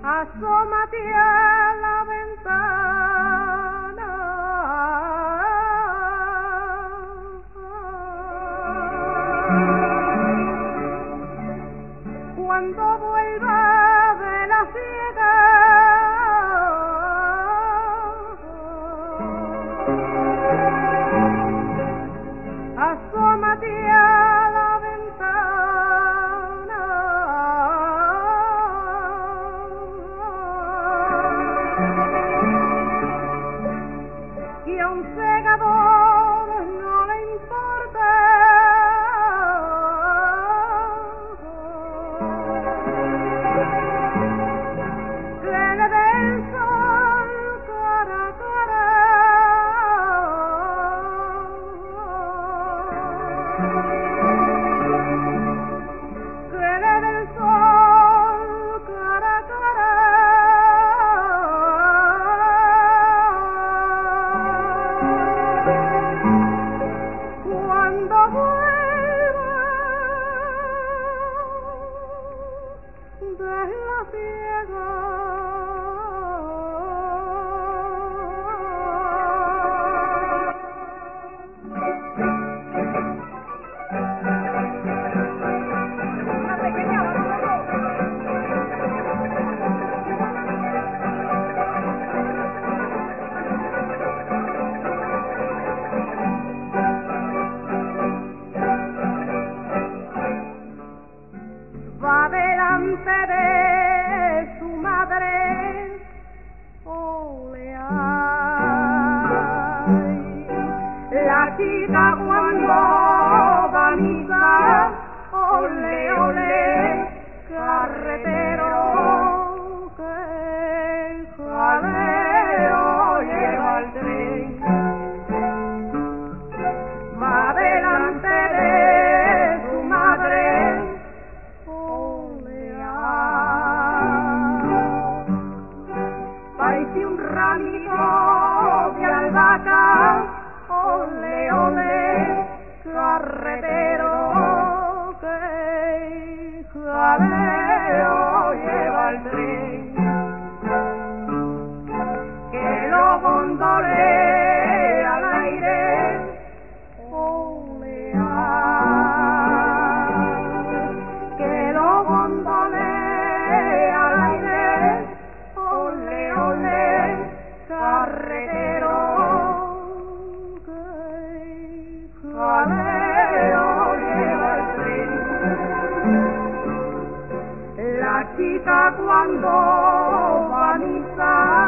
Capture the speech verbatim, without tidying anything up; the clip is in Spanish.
asómate a la ventana. Cuando vuelva de la ciega, asómate a la ventana. Y a un segador no le importa que le dé el sol cara a cara. Que le dé el sol cara a cara. Cuando vuelva de la ciega. Una pequeña va delante de su madre, ole, ay. La chica cuando va a misa, ole, ole, carretero, que jaleo lleva el tren. Va delante de su madre, parece un ramito de albahaca, ole, ole, carretero, que jaleo lleva el tren. Que lo gondolea al aire, ole, ay. Que lo gondolea al aire, ole, ole, carretero, que jaleo lleva el tren. La chica cuando va a misa,